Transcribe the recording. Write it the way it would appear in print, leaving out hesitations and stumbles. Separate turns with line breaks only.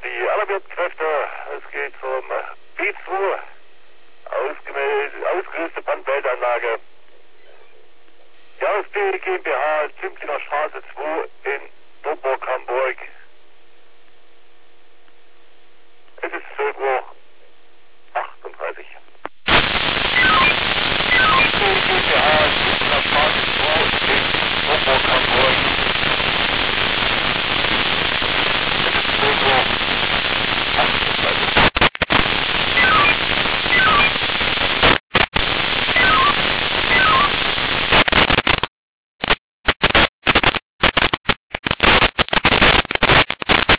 die alarmierten Kräfte. Es geht zum B2, ausgerüstete Brandmeldeanlage. Die AFP GmbH, Zümplinger Straße 2 in Domburg, Hamburg.